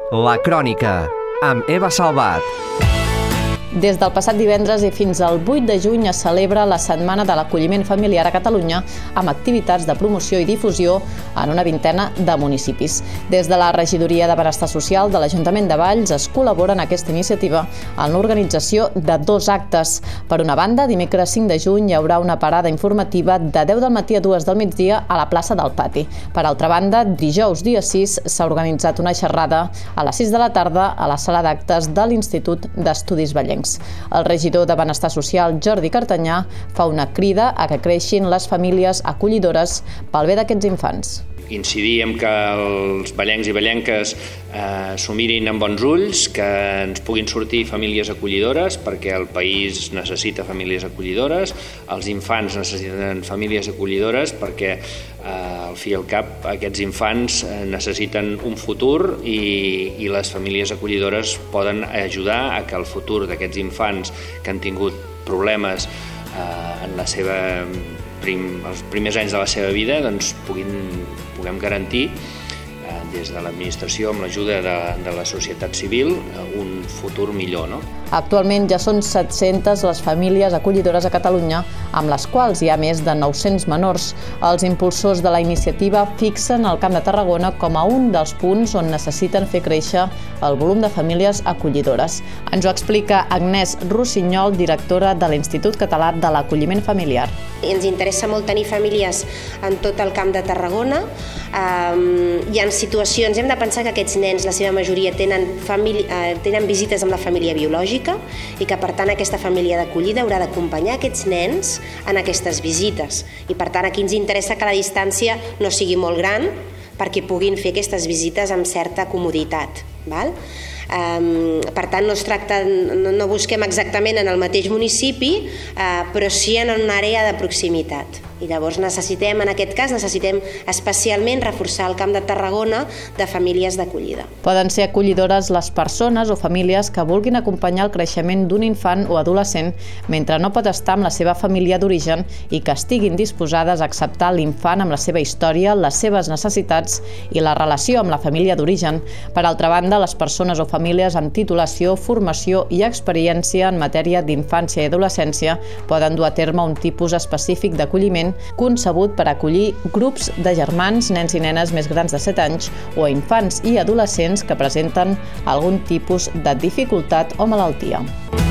La Crònica, amb Eva Salvat. Des del passat divendres i fins al 8 de juny es celebra la Setmana de l'Acolliment Familiar a Catalunya amb activitats de promoció i difusió en una vintena de municipis. Des de la Regidoria de Benestar Social de l'Ajuntament de Valls es col·labora en aquesta iniciativa en l'organització de 2 actes. Per una banda, dimecres 5 de juny hi haurà una parada informativa de 10 del matí a 2 del migdia a la plaça del Pati. Per altra banda, dijous dia 6 s'ha organitzat una xerrada a les 6 de la tarda a la sala d'actes de l'Institut d'Estudis Vallencs. El regidor de Benestar Social, Jordi Cartanyà, fa una crida a que creixin les famílies acollidores pel bé d'aquests infants. Incidir en que els vallencs i vallenques s'ho mirin amb bons ulls, que ens puguin sortir famílies acollidores, perquè el país necessita famílies acollidores, els infants necessiten famílies acollidores, perquè al fi i al cap aquests infants necessiten un futur i les famílies acollidores poden ajudar a que el futur d'aquests infants que han tingut problemes en la seva els primers anys de la seva vida doncs puguem garantir des de l'administració, amb l'ajuda de la societat civil, un futur millor, no? Actualment ja són 700 les famílies acollidores a Catalunya, amb les quals hi ha més de 900 menors. Els impulsors de la iniciativa fixen el Camp de Tarragona com a un dels punts on necessiten fer créixer el volum de famílies acollidores. Ens ho explica Agnès Rossinyol, directora de l'Institut Català de l'Acolliment Familiar. Ens interessa molt tenir famílies en tot el Camp de Tarragona. Hi ha situacions, hem de pensar que aquests nens, la seva majoria, tenen visites amb la família biològica i que, per tant, aquesta família d'acollida haurà d'acompanyar aquests nens en aquestes visites. I, per tant, aquí ens interessa que la distància no sigui molt gran perquè puguin fer aquestes visites amb certa comoditat. Per tant, no busquem exactament en el mateix municipi, però sí en una àrea de proximitat. I llavors en aquest cas, necessitem especialment reforçar el Camp de Tarragona de famílies d'acollida. Poden ser acollidores les persones o famílies que vulguin acompanyar el creixement d'un infant o adolescent mentre no pot estar amb la seva família d'origen i que estiguin disposades a acceptar l'infant amb la seva història, les seves necessitats i la relació amb la família d'origen. Per altra banda, les persones o famílies amb titulació, formació i experiència en matèria d'infància i adolescència poden dur a terme un tipus específic d'acolliment concebut per acollir grups de germans, nens i nenes més grans de 7 anys o a infants i adolescents que presenten algun tipus de dificultat o malaltia.